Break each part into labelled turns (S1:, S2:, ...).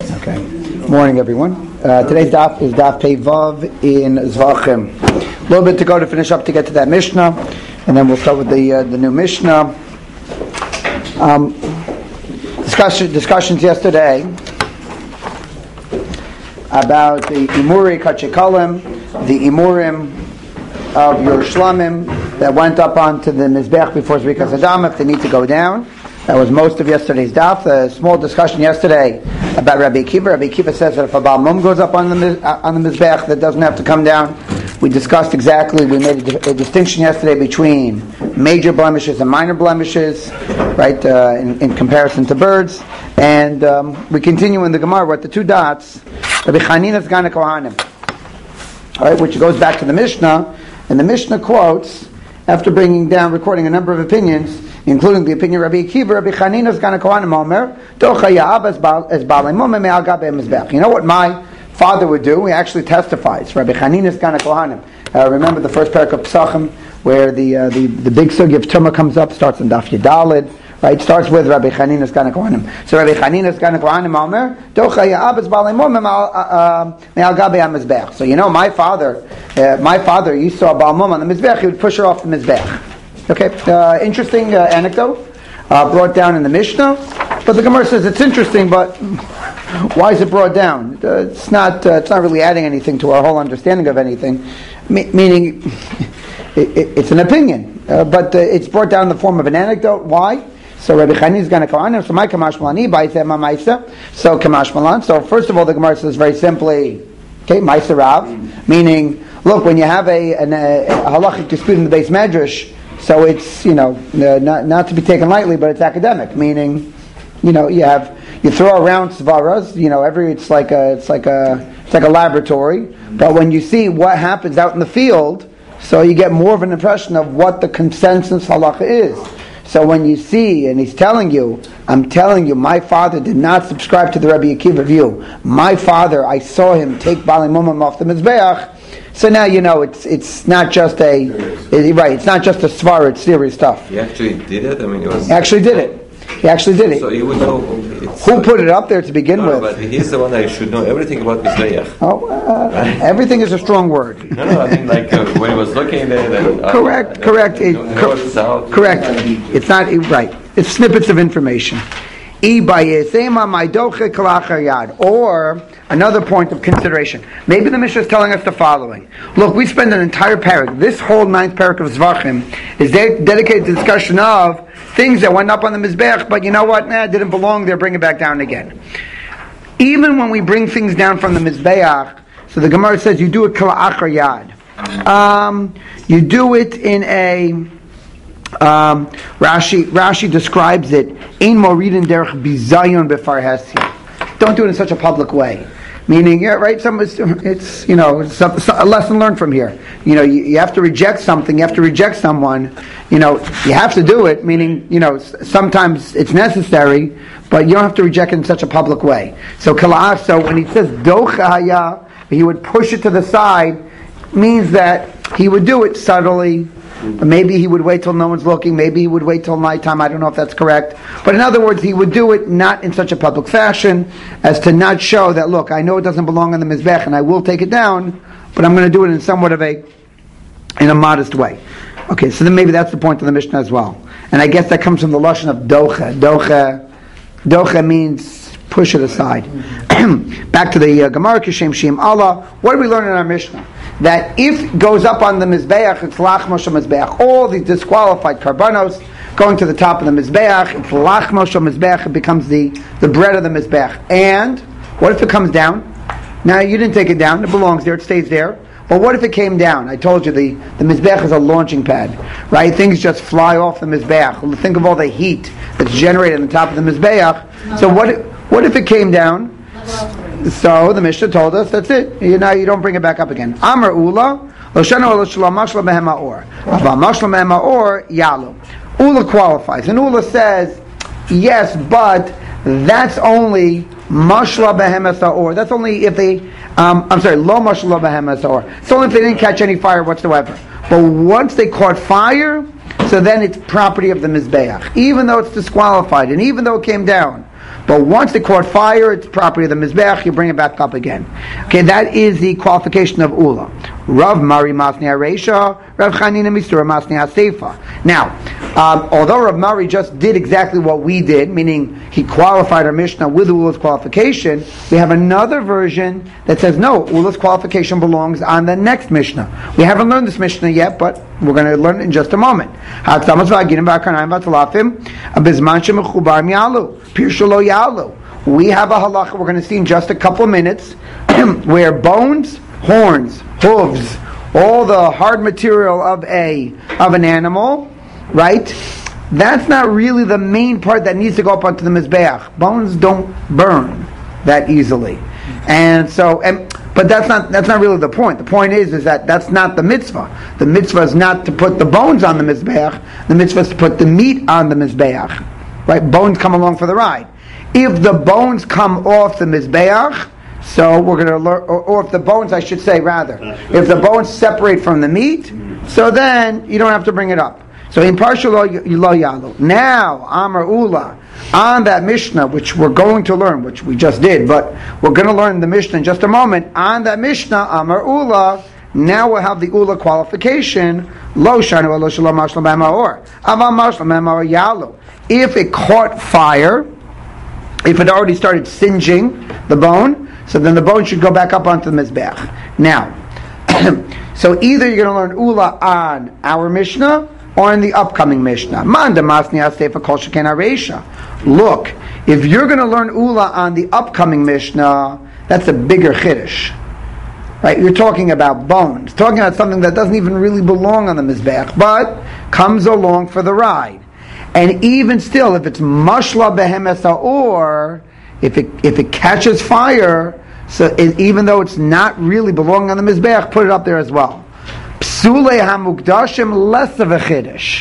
S1: Okay. Morning, everyone. Today's daf is daf Pei Vav in Zvachim. A little bit to go to finish up to get to that Mishnah, and then we'll start with the new Mishnah. Discussions yesterday about the Imuri Kachikalim, the Imurim of Yerushalayim that went up onto the Mizbech before Zrikas Adam if they need to go down. That was most of yesterday's daf. A small discussion yesterday about Rabbi Akiva. Rabbi Akiva says that if a Baal Mum goes up on the Mizbech, that doesn't have to come down. We discussed exactly, we made a distinction yesterday between major blemishes and minor blemishes, right, in comparison to birds. And we continue in the Gemara, we're at the two dots, Rabbi Chanina's Gana Kohanim, right, which goes back to the Mishnah, and the Mishnah quotes, after recording a number of opinions, including the opinion of Rabbi Akiva, Rabbi Chanina's Gana Kohanim Omer, Docha Ya'ab es Baalei Mum me'al Gabei Mizbech. You know what my father would do? He actually testifies. Rabbi Chanina's Gana Kohanim. Remember the first parak of Pesachim, where the big sugi of Tumah comes up, starts in Daf Yadalid, right? Starts with Rabbi Chanina's Gana Kohanim. So Rabbi Chanina's Gana Kohanim Omer, Docha Ya'ab es Baalei Mum me'al Gabei Mizbech. So you know my father, you saw Baal Mum on the Mizbech, he would push her off the Mizbech. Okay, interesting anecdote brought down in the Mishnah, but the Gemara says it's interesting, but why is it brought down? It's not really adding anything to our whole understanding of anything, meaning it's an opinion, but it's brought down in the form of an anecdote. Why? So Rabbi Chani is going to come on, so my Kamash Malani, so Kamash Malan. So first of all, the Gemara says very simply, okay, Maisa Rav, meaning, look, when you have a halachic dispute in the base medrash, so it's, not to be taken lightly, but it's academic, meaning, you throw around svaras, it's like a laboratory, but when you see what happens out in the field, so you get more of an impression of what the consensus halacha is. So when you see, and he's telling you, I'm telling you, my father did not subscribe to the Rabbi Akiva view. My father, I saw him take Baalei Mumim off the Mizbeach. So now it's not just it's not just a svara, it's serious stuff.
S2: He actually did it?
S1: He actually did it.
S2: So he would know
S1: who put it up there to begin with.
S2: But he's the one that should know everything about Mizbeach.
S1: Everything is a strong word.
S2: No, I mean when he was looking at it.
S1: Correct. Correct. It's not right. It's snippets of information. Or another point of consideration. Maybe the Mishnah is telling us the following. Look, we spend an entire parak. This whole 9th parak of Zvachim is dedicated to discussion of things that went up on the Mizbech, but you know what? Didn't belong there, bring it back down again. Even when we bring things down from the Mizbeach, so the Gemara says you do it kala'achar yad. You do it in a... Rashi describes it, Ein moridin derech bizayon befar hesi. Don't do it in such a public way. Meaning, right? It's a lesson learned from here. You have to reject something. You have to reject someone. You have to do it. Meaning, sometimes it's necessary, but you don't have to reject it in such a public way. So when he says dochaya, he would push it to the side. Means that he would do it subtly. Maybe he would wait till no one's looking. Maybe he would wait till nighttime. I don't know if that's correct. But in other words, he would do it not in such a public fashion as to not show that, look, I know it doesn't belong on the Mizbech and I will take it down, but I'm going to do it in somewhat of in a modest way. Okay, so then maybe that's the point of the Mishnah as well. And I guess that comes from the lashon of docha. Docha means push it aside. Back to the Gemara, Kishem Shem Allah. What do we learn in our Mishnah? That if it goes up on the Mizbeach, it's Lachmos Mizbeach. All the disqualified karbanos going to the top of the Mizbeach, it's Lachmos Mizbeach, it becomes the bread of the Mizbeach. And what if it comes down? Now you didn't take it down, it belongs there, it stays there. But what if it came down? I told you the Mizbeach is a launching pad, right? Things just fly off the Mizbeach. Think of all the heat that's generated on the top of the Mizbeach. So what if it came down? So the Mishnah told us that's it. You don't bring it back up again. Amar Ula, Yalu. Ula qualifies, and Ula says yes, but that's only mashla behemoth or. That's only if they. Lo mashla behemoth or. It's only if they didn't catch any fire whatsoever. But once they caught fire, so then it's property of the Mizbeach, even though it's disqualified, and even though it came down. But once it caught fire, it's property of the Mizbeach, you bring it back up again. Okay, that is the qualification of Ula. Rav Mari Masni Aresha, Rav Chanina Misura Masni Asefa. Now, although Rav Mari just did exactly what we did, meaning he qualified our Mishnah with Ula's qualification, we have another version that says no, Ula's qualification belongs on the next Mishnah. We haven't learned this Mishnah yet, but we're going to learn it in just a moment. We have a halacha we're going to see in just a couple of minutes where bones, horns, hooves, all the hard material of an animal, right? That's not really the main part that needs to go up onto the mizbeach. Bones don't burn that easily, but that's not really the point. The point is that that's not the mitzvah. The mitzvah is not to put the bones on the mizbeach. The mitzvah is to put the meat on the mizbeach. Right? Bones come along for the ride. If the bones come off the mizbeach, so we're going to learn, or if the bones, I should say rather, if the bones separate from the meat, so then you don't have to bring it up. So in partial lo yalu. Now Amar Ula on that Mishnah, which we're going to learn, which we just did, but we're going to learn the Mishnah in just a moment. On that Mishnah, Amar Ula. Now we'll have the Ula qualification. Lo shanu lo shalom mashlam b'maor. Aval mashlam b'maor yalu. If it caught fire, if it already started singeing the bone, so then the bone should go back up onto the mizbeach. Now, so either you're going to learn Ula on our Mishnah or in the upcoming Mishnah. Look, if you're going to learn Ula on the upcoming Mishnah, that's a bigger chiddush. Right? You're talking about bones, talking about something that doesn't even really belong on the mizbeach, but comes along for the ride. And even still, if it's mashla behemes or if it catches fire, so even though it's not really belonging on the mizbeach, put it up there as well. Psule hamukdashim, less of a chiddush,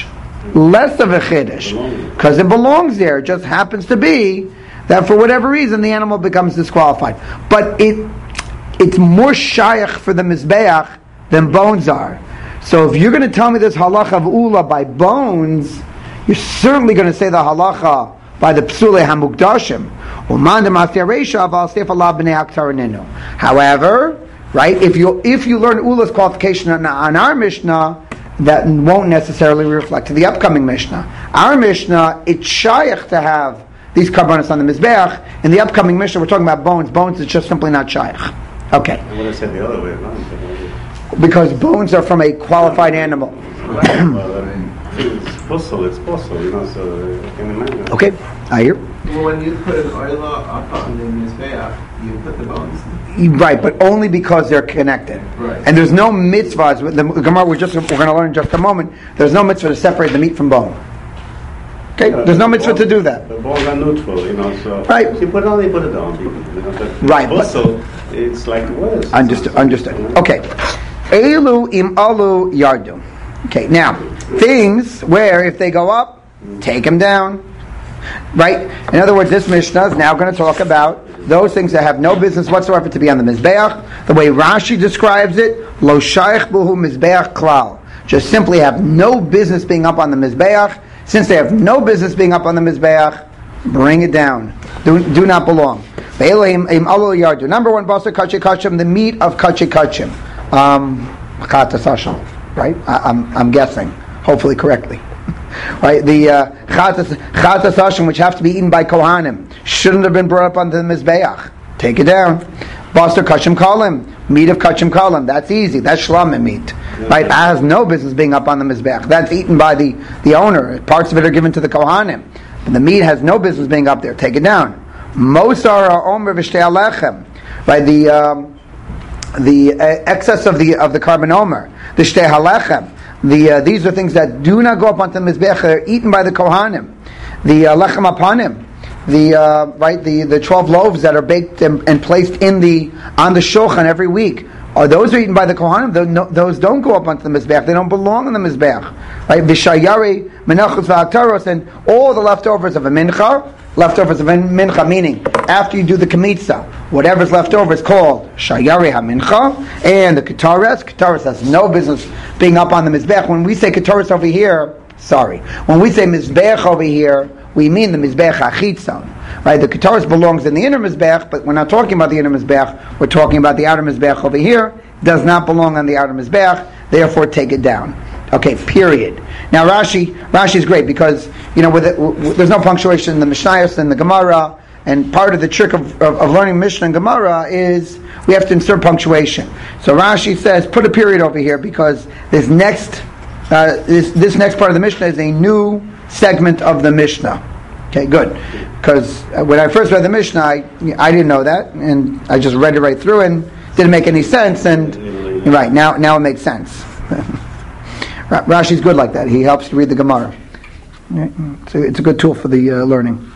S1: because it belongs there. It just happens to be that for whatever reason the animal becomes disqualified. But it's more shayach for the mizbeach than bones are. So if you're going to tell me this halacha of Ula by bones, you're certainly going to say the halacha by the psule hamukdashim. However, right, if you learn Ula's qualification on our Mishnah, that won't necessarily reflect to the upcoming Mishnah. Our Mishnah, it's shaykh to have these karbanos on the mizbeach. In the upcoming Mishnah, we're talking about bones. Bones is just simply not shaykh. Okay.
S3: I would have said the other way around.
S1: Because bones are from a qualified animal.
S3: It's possible, so I can imagine.
S1: Okay, I hear.
S4: Well, when you put an oil up on the mizbeach, you put the bones.
S1: Right, but only because they're connected.
S4: Right.
S1: And there's no mitzvahs. The Gemara we're going to learn in just a moment. There's no mitzvah to separate the meat from bone. Okay, there's no mitzvah to do that.
S3: The bones are neutral, so
S1: right.
S3: If you put it on, you put it on.
S1: Right.
S3: Also, it's like worse.
S1: Understood. Okay. Elu im alu yardu. Okay, now, things where if they go up, take them down. Right? In other words, this Mishnah is now going to talk about those things that have no business whatsoever to be on the Mizbeach. The way Rashi describes it, lo shaykh buhu Mizbeach klal. Just simply have no business being up on the Mizbeach. Since they have no business being up on the Mizbeach, bring it down. Do not belong. Number one, basar kachei kachim, the meat of kachei kachim. Chatas hasham, right? I'm guessing, hopefully correctly. Right, the chatas hasham, which have to be eaten by kohanim, shouldn't have been brought up onto the mizbeach. Take it down. Basar kachim kalim, meat of kachim kalim. That's easy. That's shlamim meat. Right, it has no business being up on the mizbeach. That's eaten by the owner. Parts of it are given to the kohanim. And the meat has no business being up there. Take it down. Mosar omer v'shtei alechem. Right, the excess of the carbon omer, the shtei halechem. These are things that do not go up onto the mizbech. They're eaten by the kohanim. The lechem apanim, the 12 loaves that are baked and placed on the shulchan every week. Those are eaten by the kohanim. Those don't go up onto the mizbech. They don't belong on the mizbech. Right? V'shayari menachos v'aktaros, and all the leftovers of a mincha. Leftovers of mincha, meaning after you do the kamitza, whatever's left over is called shayari ha-mincha, and the ketares has no business being up on the mizbech. When we say ketares over here, when we say mizbech over here, we mean the Mizbeach HaChitzon. Right? The Ketoros belongs in the inner Mizbeach, but we're not talking about the inner Mizbeach, we're talking about the outer Mizbeach over here. It does not belong on the outer Mizbeach, therefore take it down. Okay, period. Now Rashi's great because, there's no punctuation in the Mishnayos and the Gemara, and part of the trick of learning Mishnah and Gemara is we have to insert punctuation. So Rashi says, put a period over here because this next part of the Mishnah is a new segment of the Mishnah. Okay, good. Because when I first read the Mishnah, I didn't know that, and I just read it right through and didn't make any sense, and right, now it makes sense. Rashi's good like that. He helps you read the Gemara. So it's a good tool for the learning.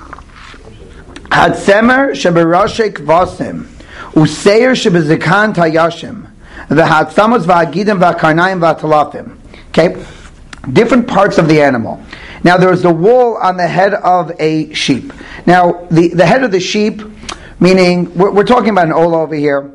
S1: Hatsemer sheberashek vasim useir shebezikan tayashim v'hatzamos v'agidim v'karnayim v'atalafim. Okay, different parts of the animal. Now there's the wool on the head of a sheep. Now the head of the sheep, meaning we're talking about an ola over here,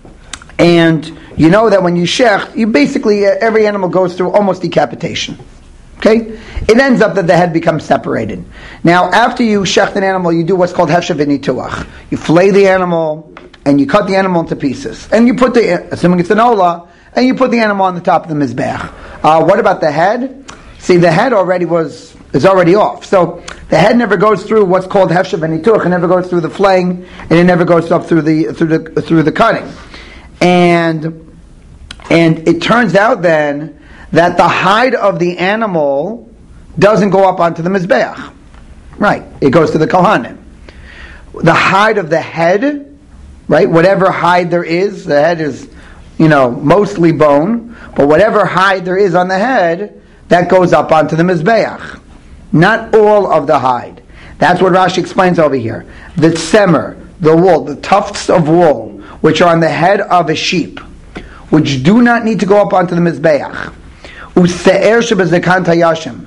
S1: and you know that when you shech, you basically every animal goes through almost decapitation. Okay? It ends up that the head becomes separated. Now, after you shecht an animal, you do what's called hefshev v'nituach. You fillet the animal, and you cut the animal into pieces. And you put assuming it's an ola, and you put the animal on the top of the mizbech. What about the head? See, the head is already off. So, the head never goes through what's called hefshev v'nituach. It never goes through the flaying, and it never goes up through the cutting. And it turns out then that the hide of the animal doesn't go up onto the mizbeach. Right. It goes to the kohanim. The hide of the head, right, whatever hide there is, the head is, mostly bone, but whatever hide there is on the head, that goes up onto the mizbeach. Not all of the hide. That's what Rashi explains over here. The tsemer, the wool, the tufts of wool, which are on the head of a sheep, which do not need to go up onto the mizbeach. Use'er shebezekan tayashim.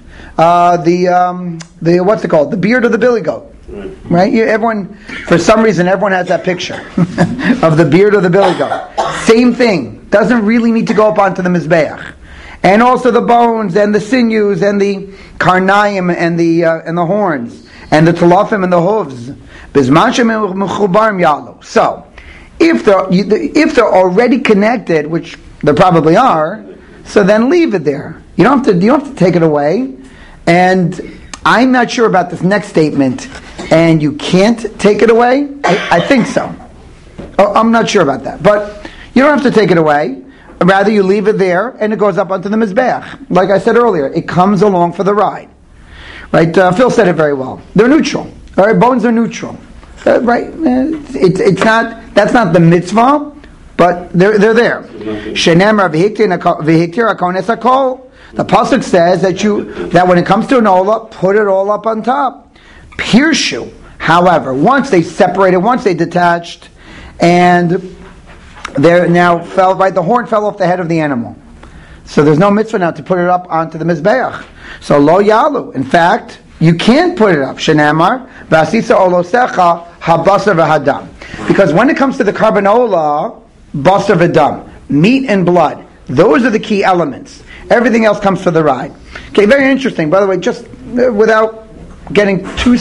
S1: The what's it called? The beard of the billy goat. Right? Everyone, for some reason, everyone has that picture of the beard of the billy goat. Same thing. Doesn't really need to go up onto the mizbeach. And also the bones and the sinews and the karnayim and the horns and the talafim and the hooves. Bizman shemechubarim yalu. So, if they're already connected, which they probably are, so then leave it there. You don't have to take it away. And I'm not sure about this next statement. And you can't take it away? I think so. I'm not sure about that. But you don't have to take it away. Rather, you leave it there, and it goes up onto the mizbeach. Like I said earlier, it comes along for the ride. Right? Phil said it very well. They're neutral. All right? Bones are neutral. Right? It's not. That's not the mitzvah. But they're there. Shenemar v'hiktir hakones hakol. The pasuk says that when it comes to an ola, put it all up on top. Pirshu, however, once they separated, once they detached, and they're now the horn fell off the head of the animal. So there's no mitzvah now to put it up onto the mizbeach. So lo yalu. In fact, you can't put it up. Shenemar v'asisa olosecha habasar v'hadam. Because when it comes to the carbanola, basar v'dam, meat and blood, those are the key elements. Everything else comes for the ride. Okay, very interesting. By the way, just without getting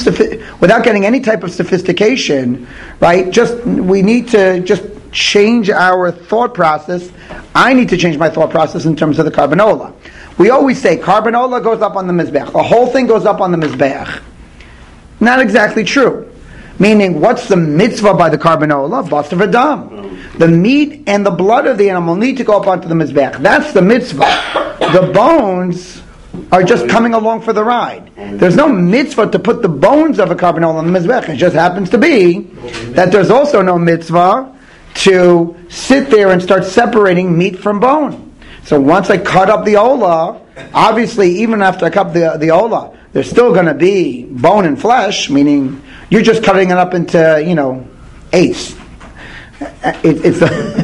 S1: any type of sophistication, right? We need to just change our thought process. I need to change my thought process in terms of the carbanola. We always say carbanola goes up on the mizbeach. The whole thing goes up on the mizbeach. Not exactly true. Meaning, what's the mitzvah by the carbanola? Basar v'dam. The meat and the blood of the animal need to go up onto the mizbeach. That's the mitzvah. The bones are just coming along for the ride. There's no mitzvah to put the bones of a carbanola on the mizbeach. It just happens to be that there's also no mitzvah to sit there and start separating meat from bone. So once I cut up the ola, obviously even after I cut the ola, there's still going to be bone and flesh, meaning you're just cutting it up into, eighths. It's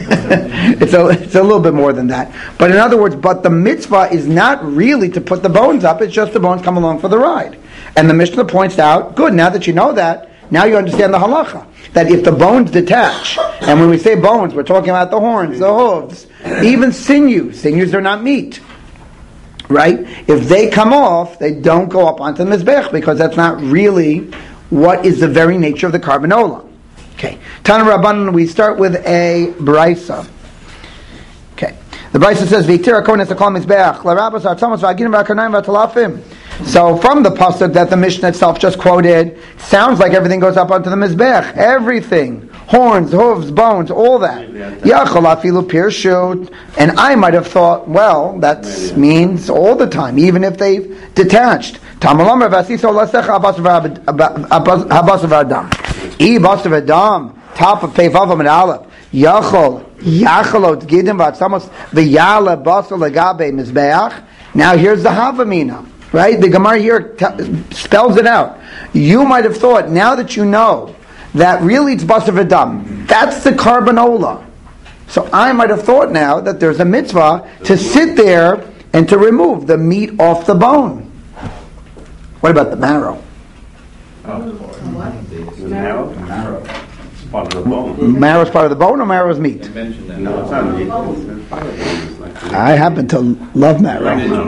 S1: a little bit more than that. But in other words, the mitzvah is not really to put the bones up, it's just the bones come along for the ride. And the Mishnah points out, good, now that you know that, now you understand the halacha. That if the bones detach, and when we say bones, we're talking about the horns, the hooves, even sinews. Sinews are not meat. right? If they come off, they don't go up onto the Mizbech because that's not really what is the very nature of the Karban Olam. Okay. Tana Rabbanan, we start with a Brisa. Okay. The Brisa says, V'yiktira kohen es hakol Mizbech, l'rabos ha'atzamos v'aginim v'akarnayim v'atalafim. So from the pasuk that the Mishnah itself just quoted, sounds like everything goes up onto the Mizbech. Everything. Horns, hooves, bones, all that. Yachol afilu pirshut. And I might have thought, well, that means all the time, even if they've detached. Tamalam v'asiso l'secha habasav adam. I basav adam. Top of Peivav and Aleph. Yacholot gidim v'atzamos v'yala basar legabe Mizbeach. Now here's the Havamina. Right? The Gemara here spells it out. You might have thought, now that you know that really it's Basar V'Dam, that's the Karban Ola. So I might have thought now that there's a mitzvah to sit there and to remove the meat off the bone. What about the marrow?
S3: The marrow? It's part of the bone.
S1: Marrow is part of the bone or marrow is meat?
S3: No, it's not meat. It's part of the bone.
S1: I happen to love marrow.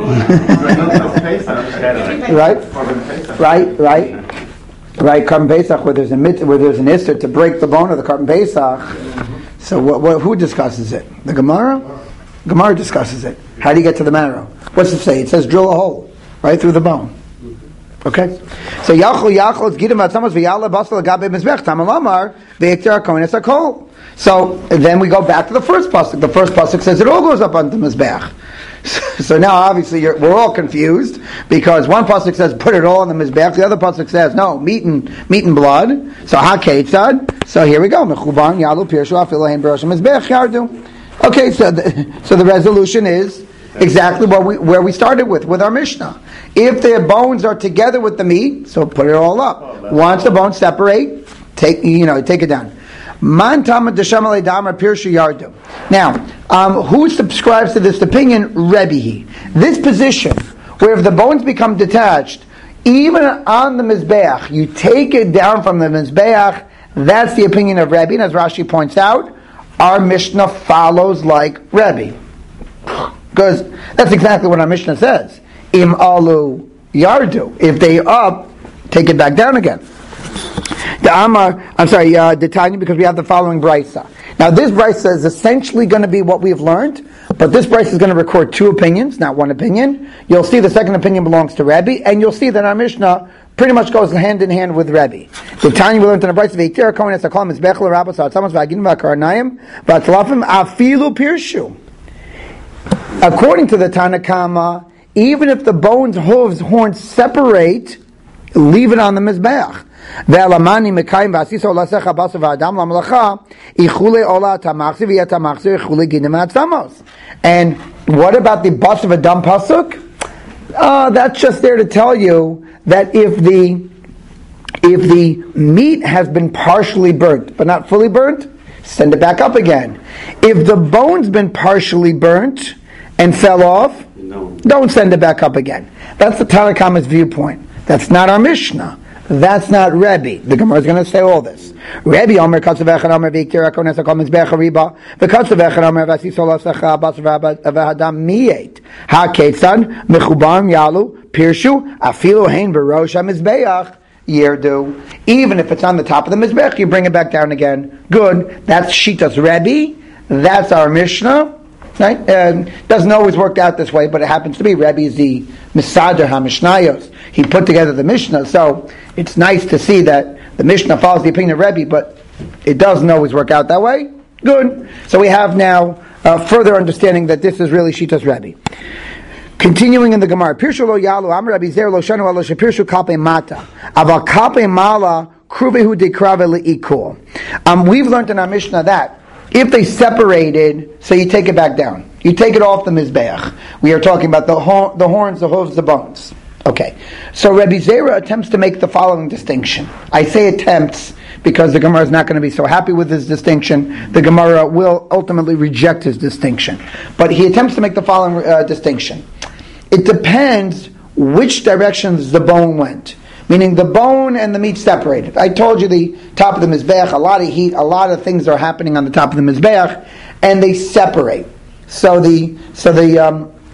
S1: Right. Karban Pesach, where there's an Isser to break the bone of the Karban Pesach. So who discusses it? The Gemara? Gemara discusses it. How do you get to the marrow? What's it say? It says drill a hole right through the bone. Okay? So Yachol is Gidim Vatzamos V'Yala Basal Agabe Mizbech Tamalamar V'Yiktar HaKohen Es HaKol. So then we go back to the first pasuk. The first pasuk says it all goes up onto the Mizbech. So now obviously we're all confused because one pasuk says put it all on the Mizbech, the other pasuk says no, meat and blood. So HaKeitzad. So here we go. Mechuban Yalu Pirshu Afilu Hein B'Rosh Mizbech Yardu. Okay, so the resolution is exactly where we started with our Mishnah. If the bones are together with the meat, so put it all up. Once the bones separate, take it down. Now, who subscribes to this opinion? Rebbe. This position, where if the bones become detached, even on the Mizbeach, you take it down from the Mizbeach, that's the opinion of Rebbe. And as Rashi points out, our Mishnah follows like Rebbe. Because that's exactly what our Mishnah says. Im alu yardu. If they up, take it back down again. The Tanya, because we have the following brisa. Now this brisa is essentially going to be what we've learned, but this brisa is going to record two opinions, not one opinion. You'll see the second opinion belongs to Rebbe, and you'll see that our Mishnah pretty much goes hand in hand with Rebbe. The Tanya we learned in the brisa, V'yiktira kohen es hakol Mizbech l'rabos ha'atzamos v'aginim v'akarnayim v'atalafim afilu pirshu. According to the Tanakama, even if the bones, hooves, horns separate, leave it on the Mizbeach. And what about the bus of a dumb pasuk? That's just there to tell you that if the meat has been partially burnt but not fully burnt, send it back up again. If the bone's been partially burnt and fell off, don't send it back up again. That's the Tanakama's viewpoint. That's not our Mishnah. That's not Rebbe. The Gemara is going to say all this. Rebbe Omer Katzav Echad Omer V'Yiktira Kohen Es HaKol Mizbech Hariba V'Katzav Echad Omer V'Asiso L'Secha Basar V'Hadam Miyet HaKeitzad Mechuban Yalu Pirshu Afilu Hein B'Rosh HaMizbeach Yerdu. Even if it's on the top of the Mizbech, you bring it back down again. Good. That's Shitas Rebbe. That's our Mishnah. Right? Doesn't always work out this way, but it happens to be. Rebbe is the Misader HaMishnayos. He put together the Mishnah, so it's nice to see that the Mishnah follows the opinion of Rebbe, but it doesn't always work out that way. Good. So we have now further understanding that this is really Shitas Rebbe. Continuing in the Gemara, Pirshu lo yalu am Rabbi Zer lo shanu alo shepirshu kalpe mata aval kalpe mala kruvehu dekrave leikul. We've learned in our Mishnah that if they separated, so you take it back down. You take it off the Mizbeach. We are talking about the horns, the hooves, the bones. Okay. So Rabbi Zera attempts to make the following distinction. I say attempts because the Gemara is not going to be so happy with his distinction. The Gemara will ultimately reject his distinction. But he attempts to make the following distinction. It depends which directions the bone went. Meaning the bone and the meat separated. I told you the top of the Mizbeach, a lot of heat, a lot of things are happening on the top of the Mizbeach, and they separate. So the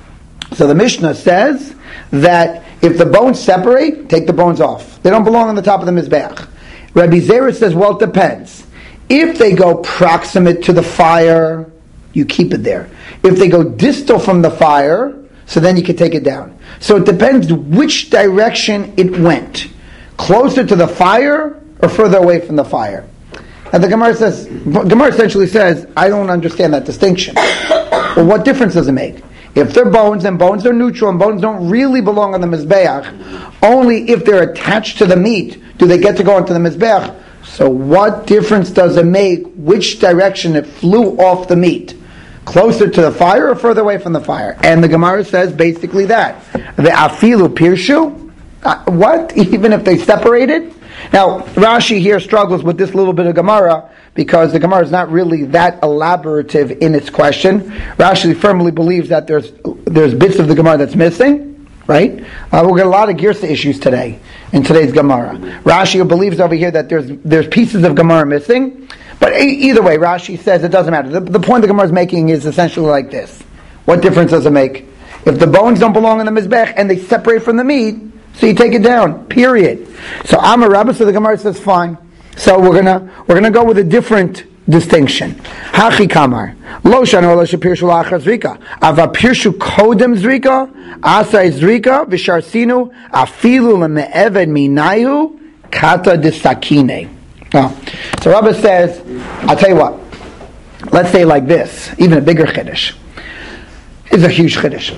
S1: So the Mishnah says that if the bones separate, take the bones off. They don't belong on the top of the Mizbeach. Rabbi Zera says, well, it depends. If they go proximate to the fire, you keep it there. If they go distal from the fire, so then you can take it down. So it depends which direction it went. Closer to the fire or further away from the fire. And the Gemara essentially says, I don't understand that distinction. Well, what difference does it make? If they're bones, and bones are neutral, and bones don't really belong on the Mizbeach, only if they're attached to the meat do they get to go into the Mizbeach. So what difference does it make which direction it flew off the meat? Closer to the fire or further away from the fire? And the Gemara says basically that. The afilu pirshu? What? Even if they separated? Now, Rashi here struggles with this little bit of Gemara because the Gemara is not really that elaborative in its question. Rashi firmly believes that there's bits of the Gemara that's missing, right? We'll get a lot of Girsa issues today in today's Gemara. Rashi believes over here that there's pieces of Gemara missing, but either way, Rashi says it doesn't matter. The point the Gemara is making is essentially like this. What difference does it make? If the bones don't belong in the Mizbech and they separate from the meat, so you take it down, period. So Amar Rabba, so the Gemara says fine. So we're gonna go with a different distinction. Hachi kamar lo shanu lo shapirshu lachar zrika ava pirshu kodem zrika asay zrika v'sharsinu afilu leme'eved minayu kata desakine. So Rabba says, I'll tell you what. Let's say like this, even a bigger chiddush. It's a huge chiddush.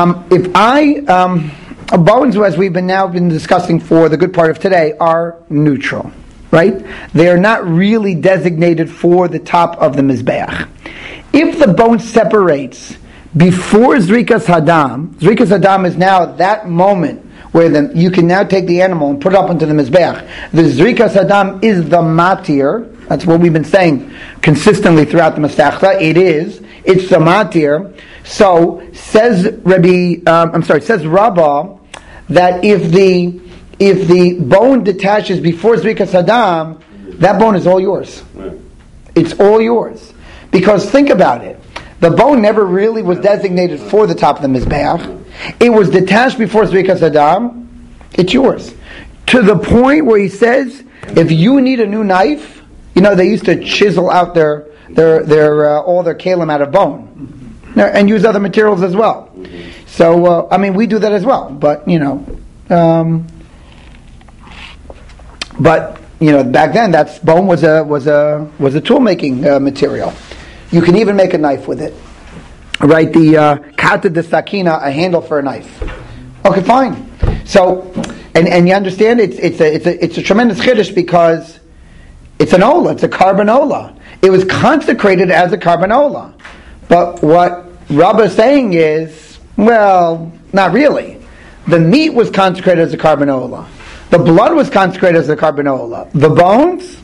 S1: Bones, as we've been discussing for the good part of today, are neutral, right? They are not really designated for the top of the Mizbeach. If the bone separates before Zrikas Hadam is now that moment where you can now take the animal and put it up into the Mizbeach. The Zrikas Hadam is the matir. That's what we've been saying consistently throughout the Masechta. It's the matir. So says Rabbah that if the bone detaches before Zrikas Hadam, that bone is all yours. Right. It's all yours. Because think about it. The bone never really was designated for the top of the Mizbeach. It was detached before Zrikas Hadam. It's yours. To the point where he says, if you need a new knife, they used to chisel out their all their kalim out of bone. And use other materials as well. So, we do that as well. But, back then, bone was a tool making material. You can even make a knife with it. Right? The kata de sakina, a handle for a knife. Okay, fine. So, and you understand, it's a tremendous chiddush because it's an ola, it's a carbon-ola. It was consecrated as a carbon-ola. But what Rabbah is saying is, well, not really. The meat was consecrated as a carbon-ola. The blood was consecrated as a carbon-ola. The bones,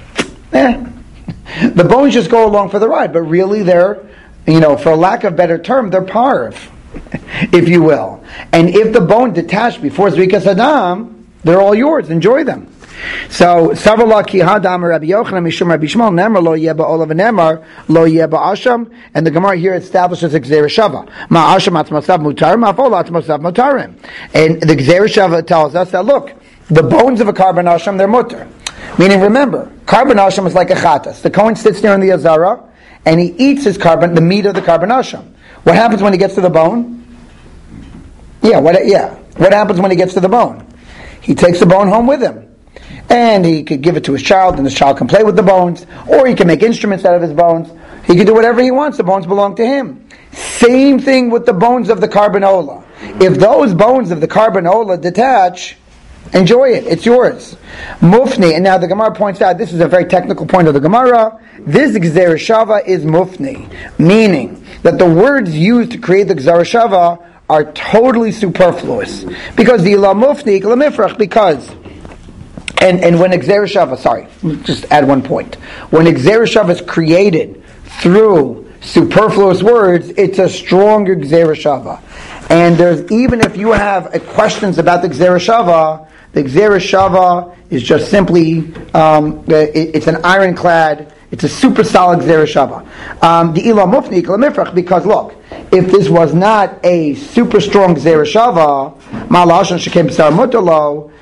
S1: the bones just go along for the ride. But really they're, for lack of a better term, they're parv, if you will. And if the bone detached before Zrikas Hadam, they're all yours. Enjoy them. So Savala ki hadam Rabbi Yochanan mishum Rabbi Shmuel nemar lo yeba olav nemar lo yeba asham, and the Gemara here establishes a gzeira shava. Ma asham atmasav mutarim, ma fol atmasav mutarim. And the gzeira shava tells us that look, the bones of a carbon asham, they're mutar. Meaning, remember, carbon asham is like a chatas. The Kohen sits there in the azara and he eats the meat of the carbon asham. What happens when he gets to the bone? What happens when he gets to the bone? He takes the bone home with him. And he could give it to his child, and his child can play with the bones, or he can make instruments out of his bones. He can do whatever he wants. The bones belong to him. Same thing with the bones of the carbon-ola. If those bones of the carbon-ola detach, enjoy it. It's yours. Mufni, and now the Gemara points out, this is a very technical point of the Gemara, this Gzeira Shava is mufni, meaning that the words used to create the Gzeira Shava are totally superfluous. Because the Ilah Mufni, Ilah Mifrach, because... And when Gzeira Shava, just add one point. When Gzeira Shava is created through superfluous words, it's a stronger Gzeira Shava. And even if you have questions about the Gzeira Shava is just simply, it's an ironclad, it's a super solid Gzeira Shava. The Ilah Mufni, Ilah Mifrach, because look, if this was not a super strong Gzeira Shava, Malashon Shekem B'Sar Mutter Lo,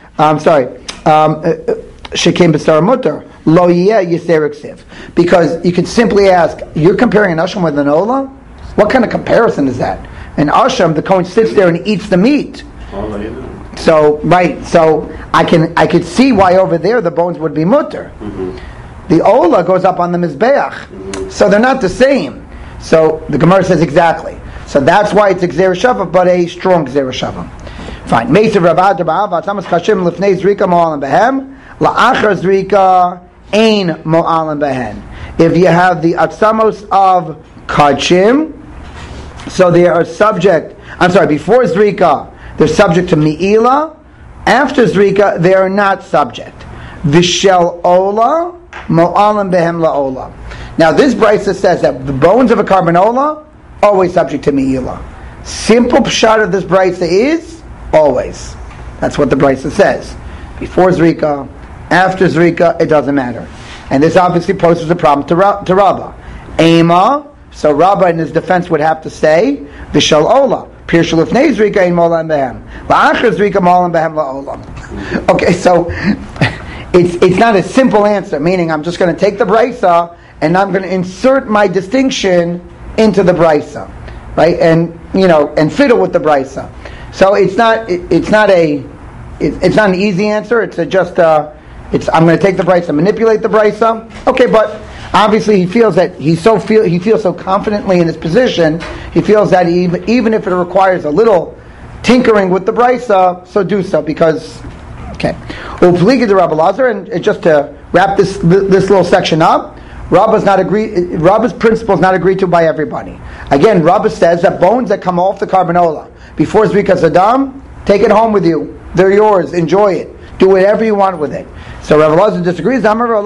S1: Shekem B'Sar Mutter, Lo Yeh Yisera Ksiv. Because you could simply ask, you're comparing an Asham with an Ola? What kind of comparison is that? An Asham, the Kohen sits there and eats the meat. So, right, so I could see why over there the bones would be mutter. The Ola goes up on the Mizbeach. So they're not the same. So the Gemara says exactly. So that's why it's a Gzeira Shava, but a strong Gzeira Shava. Fine. Meisav Rabad Rabba, Tamas Kashim, Lefnei Zrika Mo'alim Behem, La'achar Zrika, Ein Mo'alim Behen. If you have the Atzamos of Kachim, so they are subject, before Zrika, they're subject to Mi'ila. After Zrika, they are not subject. Vishel Ola, Mo'alim Behem La'ola. Now this Brisa says that the bones of a Karbonola, always subject to Mi'ila. Simple pshat of this Brisa is, always. That's what the Brisa says. Before Zrika, after Zrika, it doesn't matter. And this obviously poses a problem to Rabbah. Ema, so Rabbah in his defense would have to say, Vishal Ola. Pirshu Lefnei Zrika in Mo'alim Behem. La'achar Zrika Mo'alim Behem La'ola. Okay, so it's not a simple answer, meaning I'm just going to take the Brisa and I'm going to insert my distinction into the Brisa, right? And and fiddle with the Brisa. So it's not an easy answer. I'm going to take the Brisa, manipulate the Brisa. Okay, but obviously he feels that he feels so confidently in his position. He feels that even if it requires a little tinkering with the Brisa, so do so because. Okay, and just to wrap this little section up, Rabbah's principle is not agreed to by everybody. Again, Rabbah says that bones that come off the Karbonola before Zrikas Adam, take it home with you. They're yours. Enjoy it. Do whatever you want with it. So Rav Elazar disagrees. According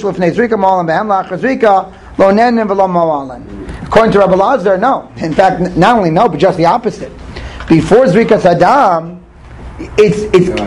S1: to Rav Elazar, no. In fact, not only no, but just the opposite. Before Zrikas Adam, it's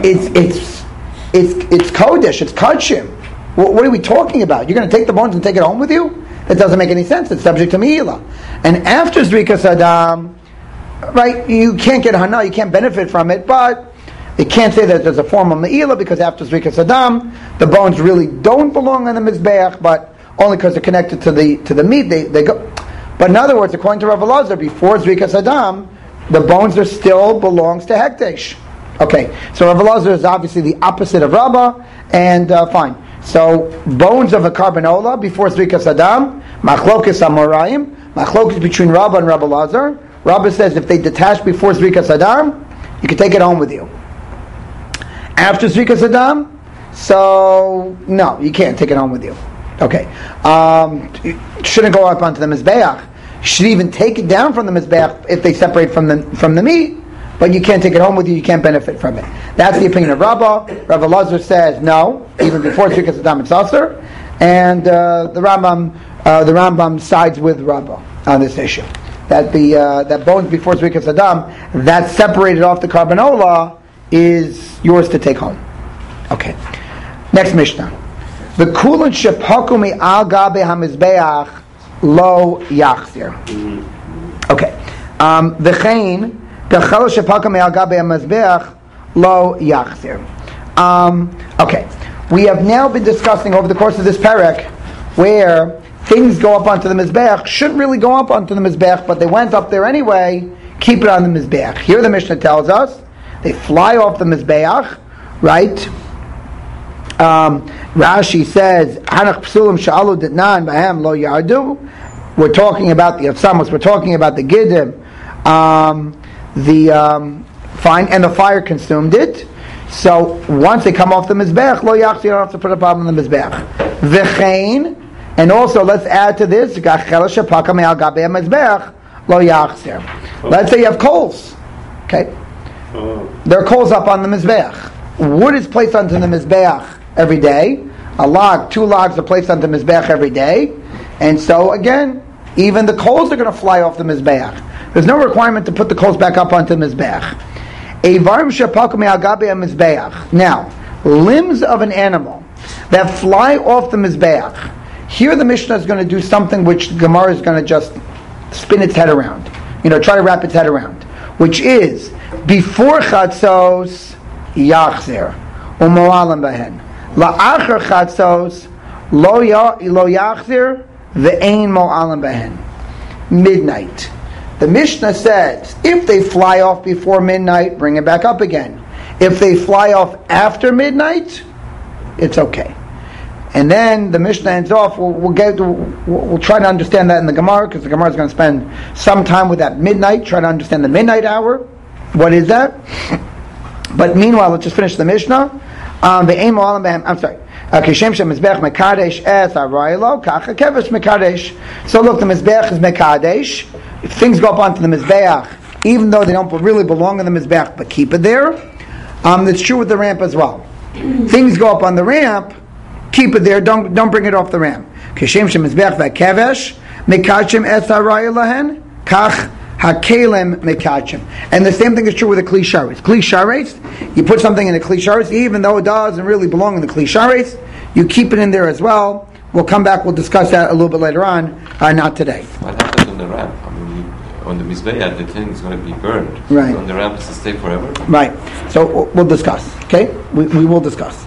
S1: Kodesh. It's Kachim. What are we talking about? You're going to take the bones and take it home with you? That doesn't make any sense. It's subject to Mi'ila. And after Zrikas Adam, right, you can't get Hana, you can't benefit from it, but it can't say that there's a form of Mi'ila because after Zrikas Adam, the bones really don't belong on the Mizbeach, but only because they're connected to the meat, they go. But in other words, according to Rav Elazar, before Zrikas Adam, the bones are still belongs to Hekdesh. Okay, so Rav Elazar is obviously the opposite of Rabbah, and fine. So, bones of a Karbonola before Zrikas Adam, Machlokes Amoraim, Machlokes between Rabbah and Rav Elazar. Rabbah says if they detach before Zrikas Adam, you can take it home with you. After Zrikas Adam, so no, you can't take it home with you. Okay, it shouldn't go up onto the Mizbeach. You should even take it down from the Mizbeach if they separate from the meat. But you can't take it home with you, you can't benefit from it. That's the opinion of Rabbah. Rav Elazar says no, even before Zrikas Adam it's Asur. And the Rambam sides with Rabbah on this issue. That that bones before Zrikas Adam, that's separated off the Karbonola, is yours to take home. Okay. Next Mishnah. The kulan shepaku me'al gabe hamizbeach lo yachzir. Okay. V'chein okay, we have now been discussing over the course of this parak where things go up onto the Mizbeach, shouldn't really go up onto the Mizbeach, but they went up there anyway, keep it on the Mizbeach. Here the Mishnah tells us, they fly off the Mizbeach, right? Rashi says, Hanach Psulim Sha'alu Ditnan Bahem Lo Yardu. We're talking about the Atzamos, we're talking about the Giddim, fine, and the fire consumed it. So once they come off the Mizbeach, lo yachzir, you don't have to put a problem on the Mizbeach. V'chein, and also let's add to this, let's say you have coals. Okay? There are coals up on the Mizbeach. Wood is placed onto the Mizbeach every day. Two logs are placed onto the Mizbeach every day. And so again, even the coals are going to fly off the Mizbeach. There's no requirement to put the coals back up onto the Mizbeach. Now, limbs of an animal that fly off the Mizbeach. Here the Mishnah is going to do something which the Gemara is going to just spin its head around. try to wrap its head around, which is before chatzos yachzer u'mo'alim behen, la'achar chatzos lo yachzer ve'ein mo'alim behen. Midnight. The Mishnah says if they fly off before midnight, bring it back up again. If they fly off after midnight, it's okay. And then the Mishnah ends off. We'll try to understand that in the Gemara, because the Gemara is going to spend some time with that midnight, try to understand the midnight hour. What is that? But meanwhile, let's just finish the Mishnah. I'm sorry. So look, the Mizbeach is Mekadesh. If things go up onto the Mizbeach, even though they don't really belong in the Mizbeach, but keep it there, that's true with the ramp as well. Things go up on the ramp, keep it there, don't bring it off the ramp. And the same thing is true with the Kli Sharetz. Kli Sharetz, you put something in the Kli Sharetz, even though it doesn't really belong in the Kli Sharetz, you keep it in there as well. We'll come back, we'll discuss that a little bit later on, not today.
S2: What happens on the ramp? I mean, on the Mizbeach, the thing is going to be burned.
S1: Right.
S2: On the ramp, it's to stay forever?
S1: Right. So we'll discuss, okay? We will discuss.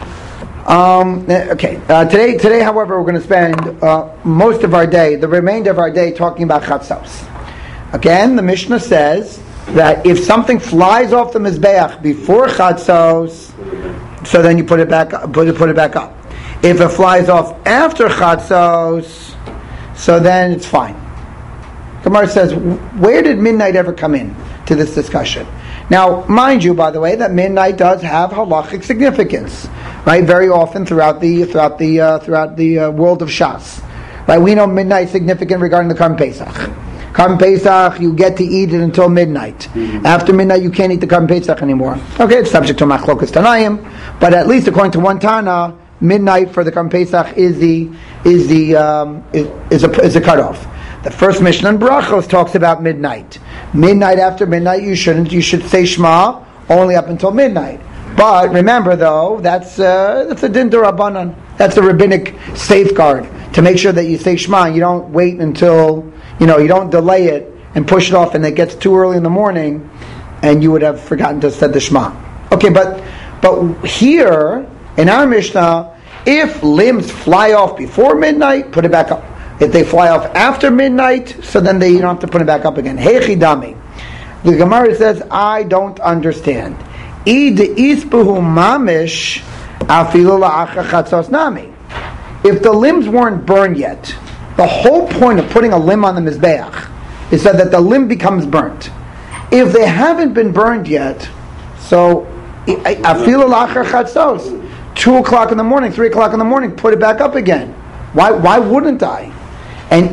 S1: Today, however, we're going to spend most of our day, the remainder of our day, talking about chatzos. Again, the Mishnah says that if something flies off the Mizbeach before chatzos, so then you put it back up. Put it back up. If it flies off after chatzos, so then it's fine. Gemara says, where did midnight ever come in to this discussion? Now, mind you, by the way, that midnight does have halachic significance, right? Very often throughout the world of Shas, right? We know midnight is significant regarding the Karban Pesach. Karban Pesach, you get to eat it until midnight. After midnight, you can't eat the Karban Pesach anymore. Okay, it's subject to Machlokas Tanaim, but at least according to one Tana, midnight for the Karban Pesach is a cutoff. The first Mishnah in Brachos talks about midnight. Midnight, after midnight, you should say Shema only up until midnight. But remember, though, that's a din d'Rabbanan. That's a rabbinic safeguard to make sure that you say Shema. You don't wait until you don't delay it and push it off, and it gets too early in the morning, and you would have forgotten to say the Shema. Okay, but here in our Mishnah, if limbs fly off before midnight, put it back up. If they fly off after midnight, so then you don't have to put it back up again. Hey chidami. The Gemara says, I don't understand. If the limbs weren't burned yet, the whole point of putting a limb on the Mizbeach is so that the limb becomes burnt. If they haven't been burned yet, so 2 o'clock in the morning, 3 o'clock in the morning, put it back up again. Why wouldn't I? And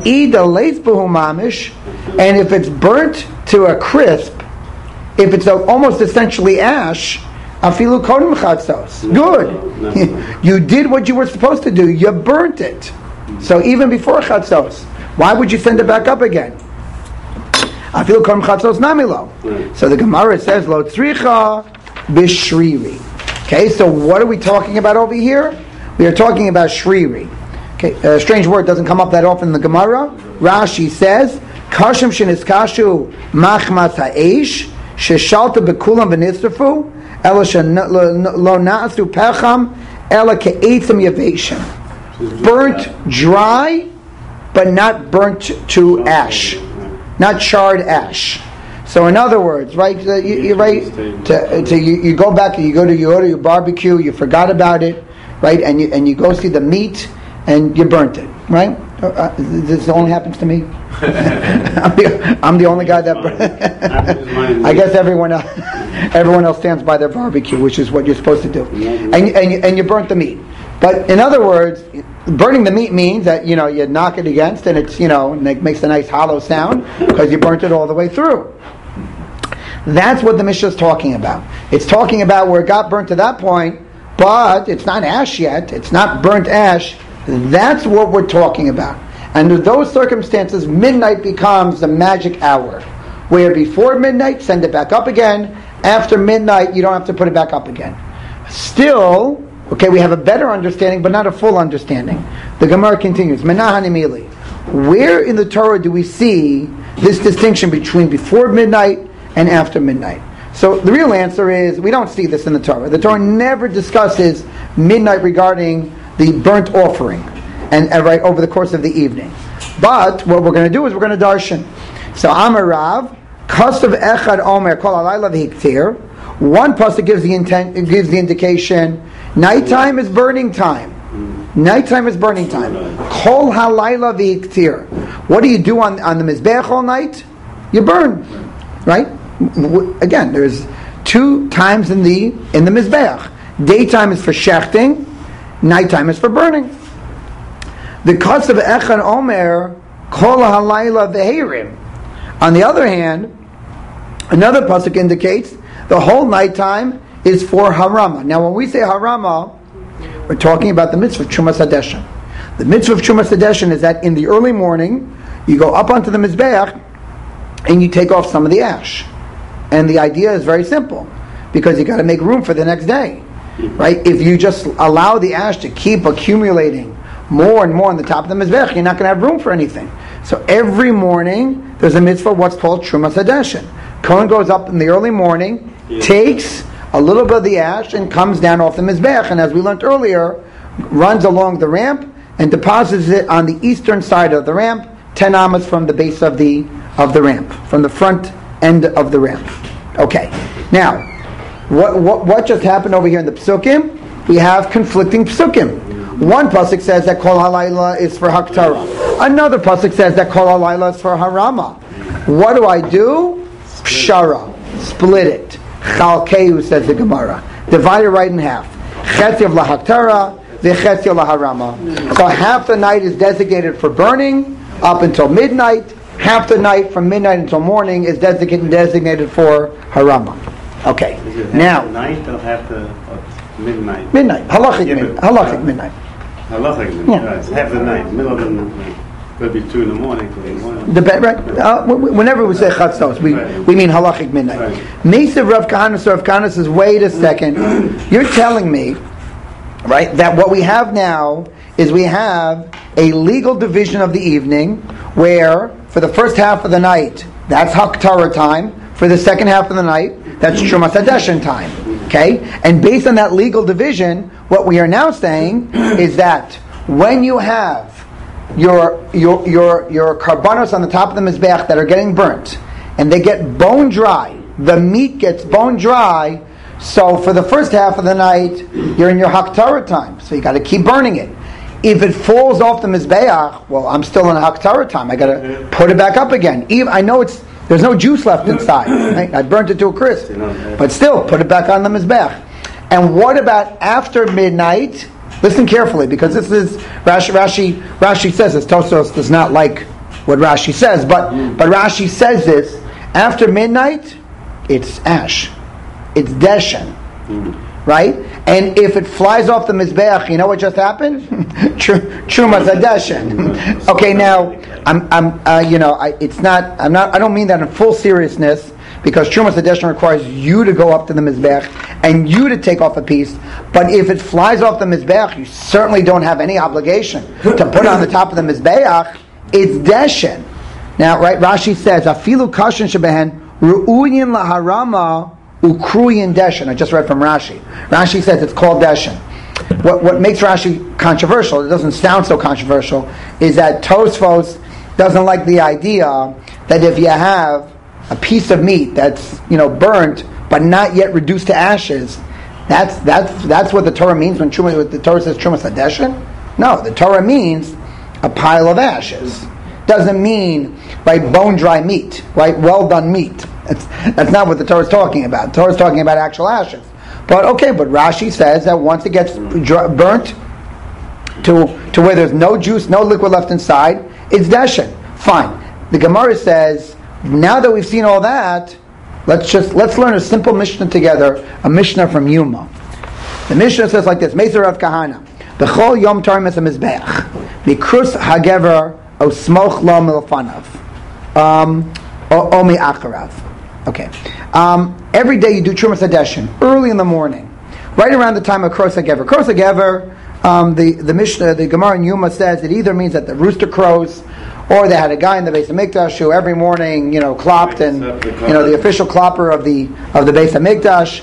S1: and if it's burnt to a crisp, if it's almost essentially ash, afilu kodim chatzos. Good. You did what you were supposed to do. You burnt it. So even before chatzos, why would you send it back up again? Afilu kodim chatzos namilo. So the Gemara says lo tzricha bishriri. Okay, so what are we talking about over here? We are talking about shriri. Okay, a strange word doesn't come up that often in the Gemara. Rashi says, "Kashim sheniskashu machmas ha'esh sheshalta bekulam v'nisrafu ela shelo na'asu pecham ela ke'etzim yaveshim." Burnt dry, but not burnt to ash, not charred ash. So in other words, right? You go back and you go to your barbecue. You forgot about it, right? And you go see the meat. And you burnt it, right? This only happens to me. I'm the only guy that. I guess everyone else stands by their barbecue, which is what you're supposed to do. And you burnt the meat. But in other words, burning the meat means that you knock it against, and it's and it makes a nice hollow sound because you burnt it all the way through. That's what the Mishnah is talking about. It's talking about where it got burnt to that point, but it's not ash yet. It's not burnt ash. That's what we're talking about. Under those circumstances, midnight becomes the magic hour, where before midnight, send it back up again. After midnight, you don't have to put it back up again. Still, okay, we have a better understanding, but not a full understanding. The Gemara continues, Menahani Mili. Where in the Torah do we see this distinction between before midnight and after midnight. So the real answer is we don't see this in the Torah. The Torah never discusses midnight regarding the burnt offering and right over the course of the evening. But what we're going to do is we're going to darshan. So Amar Rav, Kasav Echad Omer Kol Alayla V'Hiktir. One pasuk gives the indication. Nighttime is burning time. Nighttime is burning time. Kol Halayla V'Hiktir. What do you do on the Mizbeach all night? You burn, right? Again, there's two times in the Mizbeach. Daytime is for shechting, nighttime is for burning. The Kasav Echad Omer Kol Halayla V'Heirim. On the other hand, another pasuk indicates the whole nighttime is for harama. Now, when we say harama, we're talking about the mitzvah of Trumas Hadeshen. The mitzvah of Trumas Hadeshen is that in the early morning, you go up onto the Mizbeach and you take off some of the ash. And the idea is very simple, because you got to make room for the next day, right? If you just allow the ash to keep accumulating more and more on the top of the Mizbeach, you're not going to have room for anything. So every morning, there's a mitzvah, what's called Trumas Hadeshen. Kohen goes up in the early morning, takes a little bit of the ash, and comes down off the Mizbeach, and as we learned earlier, runs along the ramp, and deposits it on the eastern side of the ramp, 10 amas from the base of the ramp, from the front end of the ramp. Okay, now, what just happened over here in the Psukim? We have conflicting Psukim. One pasuk says that Kol Halayla is for Haktara. Another pasuk says that Kol Halayla is for Harama. What do? Pshara. Split it. Chalkeu, says the Gemara. Divide it right in half. Chetziv lahaktara, v'chetziv laharama. So half the night is designated for burning up until midnight. Half the night from midnight until morning is designated for harama. Okay. Now,
S3: night or half the midnight?
S1: Midnight. Halachic midnight.
S3: Halachic midnight.
S1: Yeah.
S3: Right. It's half the night, middle of the night. Could be 2 in the morning. Could be 1.
S1: Right. Whenever we say chatzos, we mean halachic midnight. Mesa Rav Kahana, so Rav Kahana says, wait a second. You're telling me, right, that what we have now is we have a legal division of the evening where for the first half of the night, that's Haktara time. For the second half of the night, that's Trumas Hadeshen time. Okay? And based on that legal division, what we are now saying is that when you have your karbanos on the top of the mizbeach that are getting burnt, and they get bone dry, the meat gets bone dry, so for the first half of the night, you're in your Haktara time, so you got to keep burning it. If it falls off the mizbeach, well, I'm still in Haktara time, I got to put it back up again. I know there's no juice left inside, right? I burnt it to a crisp, but still, put it back on the mizbeach. And what about after midnight? Listen carefully, because this is Rashi says this. Tosfos does not like what Rashi says, but Rashi says this. After midnight, it's ash, it's deshen, right? And if it flies off the mizbeach, you know what just happened? Trumas Hadeshen. Okay, now I don't mean that in full seriousness, because Trumas Hadeshen requires you to go up to the Mizbeach and you to take off a piece. But if it flies off the Mizbeach, you certainly don't have any obligation to put it on the top of the Mizbeach. It's Deshen. Now, right, Rashi says, Afilu kashin shebehen ru'uyin laharama ukruyin Deshen. I just read from Rashi. Rashi says it's called Deshen. What makes Rashi controversial, it doesn't sound so controversial, is that Tosfos doesn't like the idea that if you have a piece of meat that's burnt but not yet reduced to ashes, that's what the Torah means when the Torah says Trumas Hadeshen. No, the Torah means a pile of ashes. Doesn't mean bone dry meat, right? Well done meat. That's not what the Torah is talking about. The Torah is talking about actual ashes. But Rashi says that once it gets burnt to where there's no juice, no liquid left inside, it's Deshen. Fine. The Gemara says, now that we've seen all that, let's learn a simple Mishnah together, a Mishnah from Yuma. The Mishnah says like this: Meser Rav Kahana, B'chol Yom Tarim Es HaMizbeach, Mikrus Hagever O Smoch Lo Milfanav, O Mi'acharav. Okay. Every day you do Trumas Hadeshen early in the morning, right around the time of Kros Hagever. Kros Hagever, the Mishnah, the Gemara in Yuma says it either means that the rooster crows, or they had a guy in the Beis Hamikdash who every morning, clopped, and the official clopper of the Beis Hamikdash.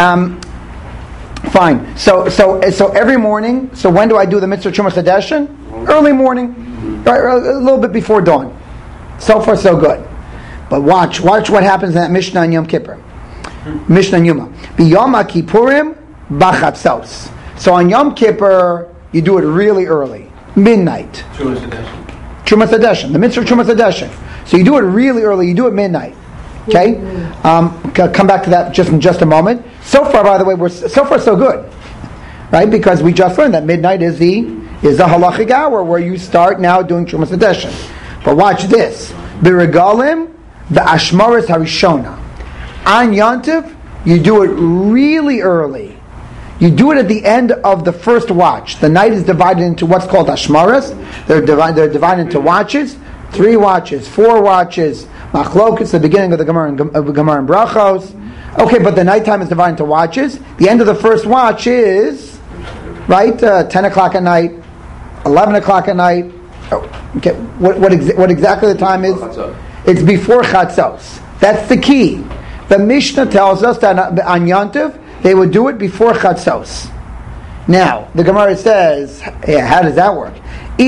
S1: Fine. So every morning. So when do I do the mitzvah Trumas Hadeshin? Early morning, right, a little bit before dawn. So far, so good. But watch what happens in that Mishnah on Yom Kippur. Mishnah Yuma. B'Yom Kippurim b'chatzos. So on Yom Kippur, you do it really early, midnight. Trumas Hadeshin. The mitzvah Trumas Hadeshin. So you do it really early. You do it midnight. Okay. Come back to that in just a moment. So far, by the way, so far so good, right? Because we just learned that midnight is the halachic hour where you start now doing Trumas Hadeshin. But watch this. B'regalim v'ashmaris harishona. On Yontiv, you do it really early. You do it at the end of the first watch. The night is divided into what's called ashmaris. They're divided into watches. 3 watches, 4 watches. Machlokas, the beginning of the Gemara and Brachos. Okay, but the nighttime is divided into watches. The end of the first watch is, right, 10 o'clock at night, 11 o'clock at night. Okay, what exactly the time is? It's before Chatzos. That's the key. The Mishnah tells us that on Yontiv, they would do it before Chatzos. Now, the Gemara says, how does that work?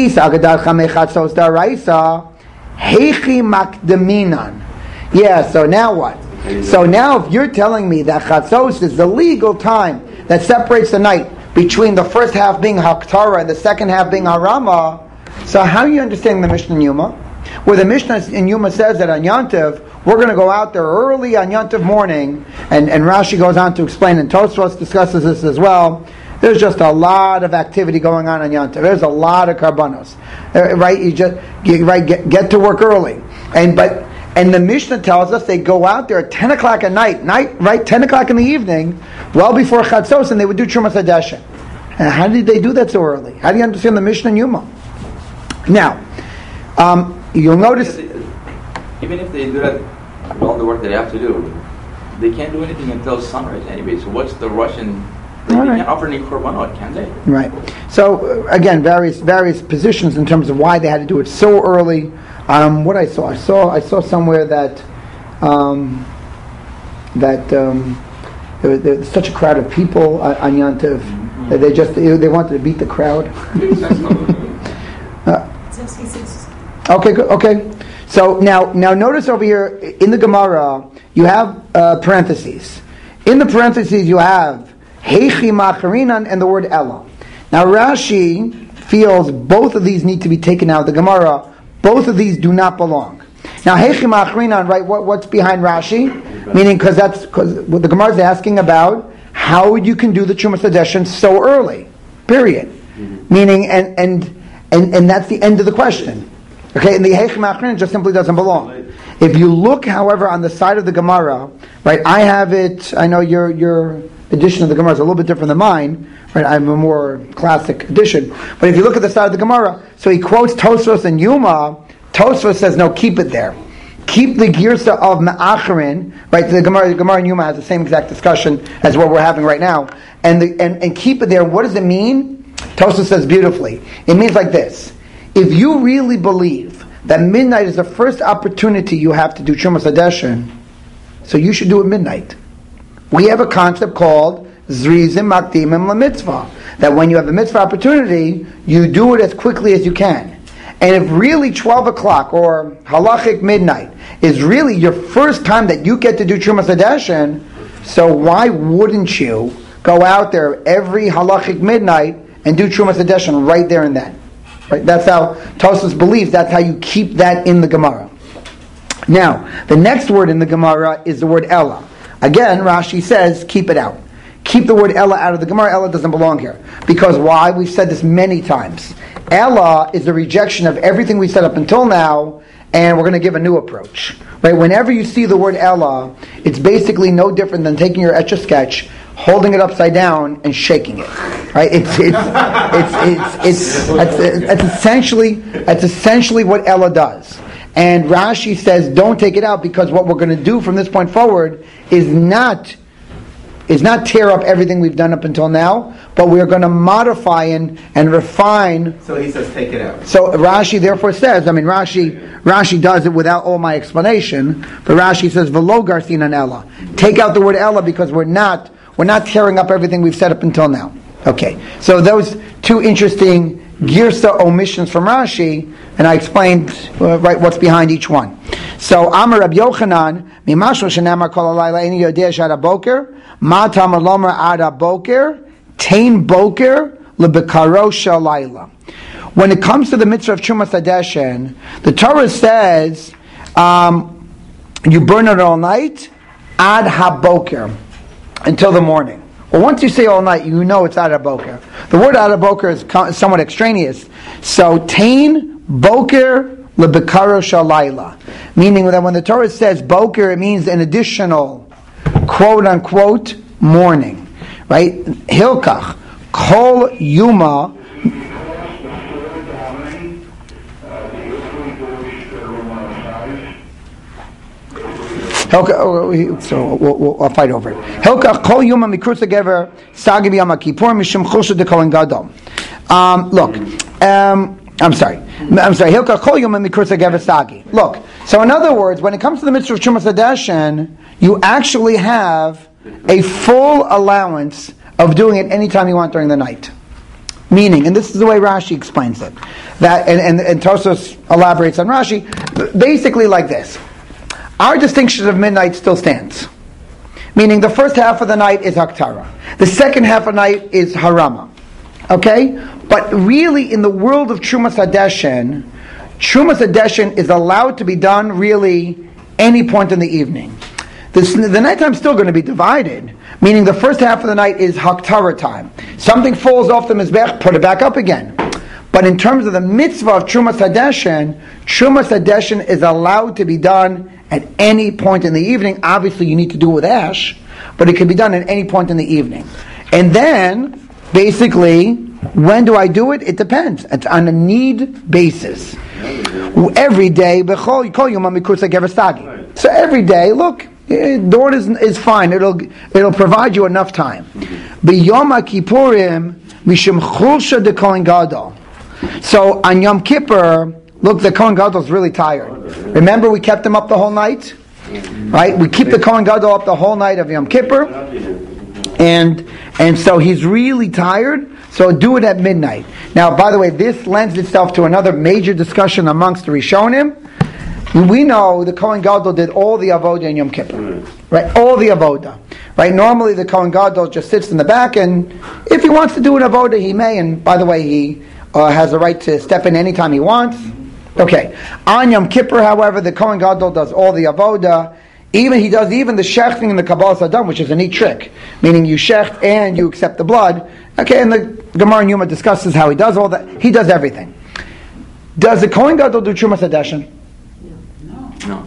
S1: Yeah, so now what? So now if you're telling me that Chatzos is the legal time that separates the night between the first half being Haktara and the second half being Harama, so how are you understanding the Mishnah in Yuma? Where the Mishnah in Yuma says that on Yontiv, we're going to go out there early on Yontiv morning, and Rashi goes on to explain, and Tosfos discusses this as well. There's just a lot of activity going on Yontiv. There's a lot of karbanos, right? Get to work early, and the Mishnah tells us they go out there at 10 o'clock at night, right? 10 o'clock in the evening, well before Chatzos, and they would do Trumas Hadeshin. And how did they do that so early? How do you understand the Mishnah in Yuma? Now, you'll notice,
S5: even if they do that, all the work that they have to do, they can't do anything until sunrise anyway. So what's the rush? And they can't offer any korbanot, can they? Right.
S1: So again, various positions in terms of why they had to do it so early. What I saw somewhere that there was such a crowd of people on Yontiv that they wanted to beat the crowd. Okay, good. Okay. So now notice over here in the Gemara you have parentheses. In the parentheses you have Heichi Macharinan and the word Ella. Now Rashi feels both of these need to be taken out of the Gemara. Both of these do not belong. Now Heichi Macharinan, right? What's behind Rashi? Meaning because what the Gemara is asking about how you can do the Trumas Hadeshin so early. Period. Meaning and that's the end of the question. Okay, and the Heichi Macharinan just simply doesn't belong. If you look, however, on the side of the Gemara, right, I have it, I know your edition of the Gemara is a little bit different than mine, right, I have a more classic edition, but if you look at the side of the Gemara, so he quotes Tosfos and Yuma, Tosfos says, no, keep it there. Keep the Girsa of Ma'acharin, right, the Gemara and Yuma has the same exact discussion as what we're having right now, and keep it there. What does it mean? Tosfos says beautifully. It means like this. If you really believe that midnight is the first opportunity you have to do Trumas Hadeshin, so you should do it midnight. We have a concept called Zrizim Makdimim LaMitzvah, that when you have a mitzvah opportunity, you do it as quickly as you can. And if really 12 o'clock or halachic midnight is really your first time that you get to do Trumas Hadeshin, so why wouldn't you go out there every halachic midnight and do Trumas Hadeshin right there and then? Right? That's how Tosfos believes. That's how you keep that in the Gemara. Now, the next word in the Gemara is the word Ella. Again, Rashi says, keep it out. Keep the word Ella out of the Gemara. Ella doesn't belong here. Because why? We've said this many times. Ella is the rejection of everything we said up until now, and we're going to give a new approach. Right? Whenever you see the word Ella, it's basically no different than taking your Etch-a-Sketch, holding it upside down and shaking it, right? That's essentially what Ella does. And Rashi says, don't take it out because what we're going to do from this point forward is not is not tear up everything we've done up until now, but we're going to modify and refine.
S4: So he says take it out.
S1: So Rashi therefore says, Rashi does it without all my explanation, but Rashi says, V'lo garsin an Ella. Take out the word Ella because we're not tearing up everything we've said up until now. Okay, so those two interesting girsa omissions from Rashi, and I explained what's behind each one. So Amar Rab Yochanan, Mimashal Shenamar Kol Alayla Eini Yodeh Shad HaBoker, Ma Tamar Lomer Ad HaBoker, Tain Boker Lebekaro Shalayla. When it comes to the mitzvah of Trumas Hadeshen, the Torah says you burn it all night, Ad HaBoker, until the morning. Well, once you say all night, you know it's Ad HaBoker. The word Ad HaBoker is somewhat extraneous. So, Tain Boker Lebekaro Shalayla. Meaning that when the Torah says Boker, it means an additional, quote-unquote, morning. Right? Hilkach, Kol Yuma. So I'll fight over it. Hilkach Kol Yuma Mikrusa Gever Sagi B'Yom HaKippur Mishum Chulsha de Kohen Gadol. I'm sorry. Hilkach Kol Yuma Mikrusa Gever Sagi. Look. So in other words, when it comes to the mitzvah of Trumas Hadeshen, you actually have a full allowance of doing it anytime you want during the night. Meaning, and this is the way Rashi explains it, that and Tosfos elaborates on Rashi, basically like this. Our distinction of midnight still stands. Meaning the first half of the night is Haktara. The second half of the night is Harama. Okay? But really in the world of Trumas Hadeshen is allowed to be done really any point in the evening. The nighttime is still going to be divided. Meaning the first half of the night is Haktara time. Something falls off the Mizbech, put it back up again. But in terms of the mitzvah of Trumas Hadeshen is allowed to be done at any point in the evening. Obviously, you need to do it with ash, but it can be done at any point in the evening. And then, basically, when do I do it? It depends. It's on a need basis. Every day, so every day, look, dawn is fine. It'll provide you enough time. B'Yom HaKippurim, mishum chulsha de Kohen Gadol. So on Yom Kippur, look, the Kohen Gadol is really tired. Remember, we kept him up the whole night, right? We keep the Kohen Gadol up the whole night of Yom Kippur, and so he's really tired. So do it at midnight. Now, by the way, this lends itself to another major discussion amongst the Rishonim. We know the Kohen Gadol did all the avodah in Yom Kippur, right? All the avodah, right? Normally, the Kohen Gadol just sits in the back, and if he wants to do an avodah, he may. And by the way, he has the right to step in anytime he wants. Okay. On Yom Kippur, however, the Kohen Gadol does all the avodah. He does the shechting in the Kabbalas Adam, which is a neat trick. Meaning you shecht and you accept the blood. Okay, and the Gemara in Yuma discusses how he does all that. He does everything. Does the Kohen Gadol do Trumas Hadeshen?
S5: No.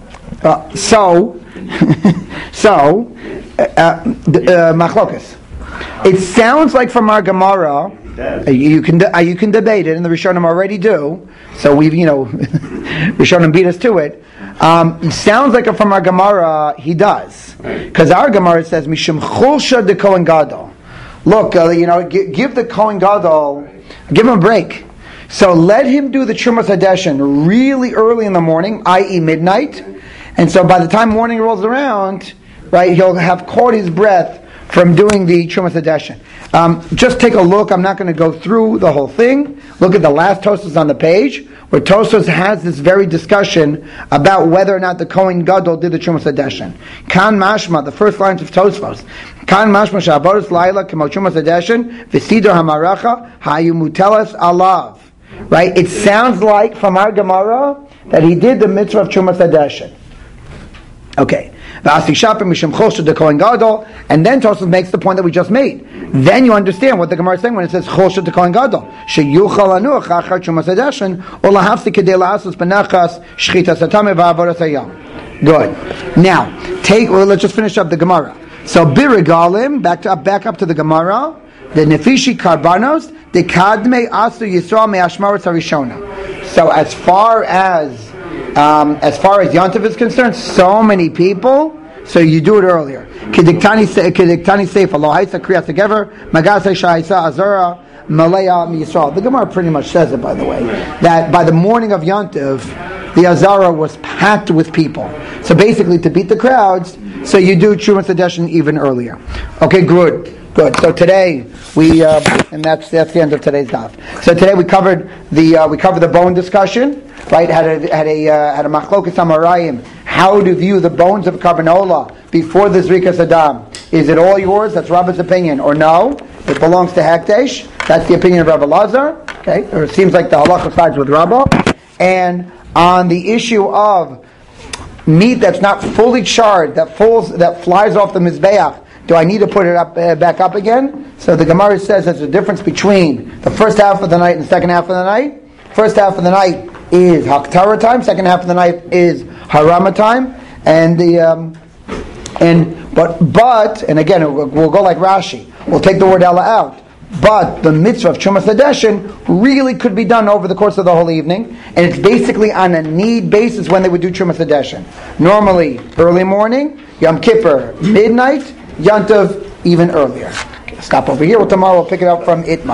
S1: Machlokas. It sounds like from our Gemara, you can debate it, and the Rishonim already do. So we've, Rishonim beat us to it. It sounds like from our Gemara, he does. Because our Gemara says, Mishum Chulsha de Kohen Gadol. Look, give the Kohen Gadol, give him a break. So let him do the Trumas Hadeshen really early in the morning, i.e. midnight. And so by the time morning rolls around, right, he'll have caught his breath from doing the Trumas Hadeshen. Just take a look. I'm not going to go through the whole thing. Look at the last Tosfos on the page, where Tosfos has this very discussion about whether or not the Kohen Gadol did the Trumas Hadeshen. Kan mashma, the first lines of Tosfos. Kan mashma sha'avodas laila kemo Trumas Hadeshen v'sidor hamaracha hayu mutelas alav. Right? It sounds like from our Gemara that he did the mitzvah of Trumas Hadeshen. Okay. And then Tosfos makes the point that we just made. Then you understand what the Gemara is saying when it says Chosha to Kohen Gadol. Sheyuchal anuach achar Trumas Hadeshen or lahafsi kedei la'asos benachas shchitas hatameh va'avodas hayam. Good. Now, let's just finish up the Gemara. So Birigalim, back up to the Gemara. The Nefishi Karbanos, the Kadme Asu Yisrael Me'ashmaretz Harishona. So as far as Yontif is concerned, so many people so you do it earlier. Kidiktani seifa lo haisa kriyas together. Magasei shaisa azara malaya miyisrael. The Gemara pretty much says it, by the way, that by the morning of Yontiv, the Azara was packed with people. So basically, to beat the crowds, so you do Trumas Hadeshin even earlier. Okay, good. So today and that's the end of today's daf. So today we covered the bone discussion, right? Had a machlokas amarayim, how to view the bones of carbanola before the Zrikas Adam. Is it all yours? That's Rabba's opinion, or no? It belongs to Hekdesh. That's the opinion of Rabbi Lazar. Okay, or it seems like the halacha sides with Rabba. And on the issue of meat that's not fully charred, that flies off the mizbeach, do I need to put it up back up again? So the Gemara says there's a difference between the first half of the night and the second half of the night. First half of the night is Haktara time. Second half of the night is Harama time. And again we'll go like Rashi. We'll take the word Ella out. But the mitzvah of Trumas Hadeshin really could be done over the course of the whole evening, and it's basically on a need basis when they would do Trumas Hadeshin. Normally, early morning, Yom Kippur, midnight, Yontiv, even earlier. Okay, stop over here. Well, tomorrow we'll pick it up from Itmar.